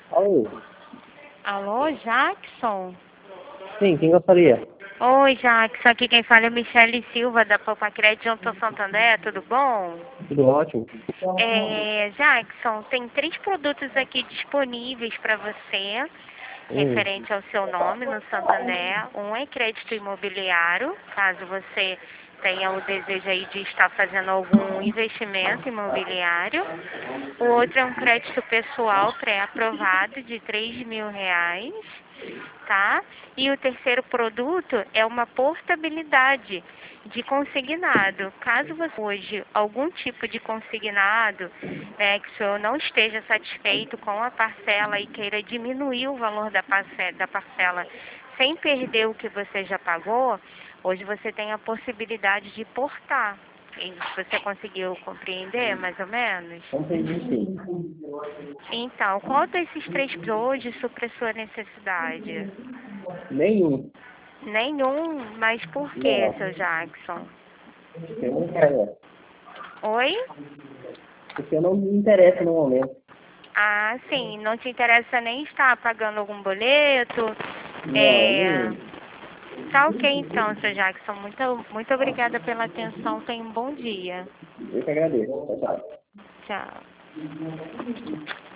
Alô? Alô, Jackson? Sim, quem gostaria? Oi, Jackson. Aqui quem fala é Michele Silva, da Poupa Crédito Junto Santander. Tudo bom? Tudo ótimo? Jackson, tem 3 produtos aqui disponíveis para você, Hum, referente ao seu nome no Santander. Um é crédito imobiliário, caso você tenha o desejo aí de estar fazendo algum investimento imobiliário. O outro é um crédito pessoal pré-aprovado de R$ 3.000, tá? E o terceiro produto é uma portabilidade de consignado. Caso você hoje algum tipo de consignado, né, que o senhor não esteja satisfeito com a parcela e queira diminuir o valor da parcela sem perder o que você já pagou, hoje você tem a possibilidade de portar. E você conseguiu compreender, mais ou menos? compreendi sim. Então, qual desses 3 hoje supre a sua necessidade? Nenhum. Nenhum, mas por que, Não. seu Jackson? Porque não quero. Oi? Porque não me interessa no momento. Ah, sim, não te interessa nem estar pagando algum boleto? Não, É... nenhum. Tá ok então, seu Jackson. Muito obrigada pela atenção. Tenha um bom dia. Eu que agradeço. Tchau, tchau. Tchau.